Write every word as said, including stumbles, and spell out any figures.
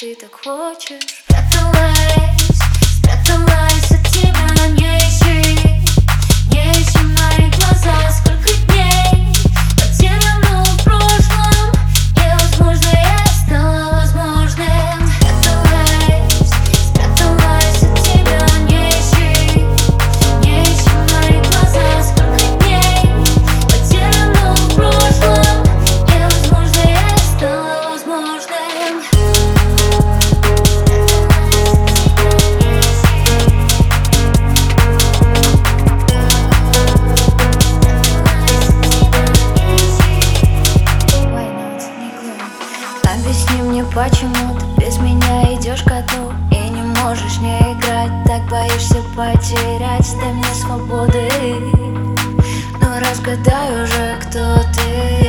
ты так хочешь. Спряталась, спряталась от тебя, не ищи, не ищи мои глаза. Сколько дней потеряно в прошлом, невозможно, я стала возможным. Спряталась, спряталась от тебя, не ищи, не ищи мои глаза. Сколько дней потеряно в прошлом, невозможно, я стала возможным. Объясни мне, почему ты без меня идешь ко дну и не можешь не играть, так боишься потерять. Дай мне свободы, но разгадай уже, кто ты.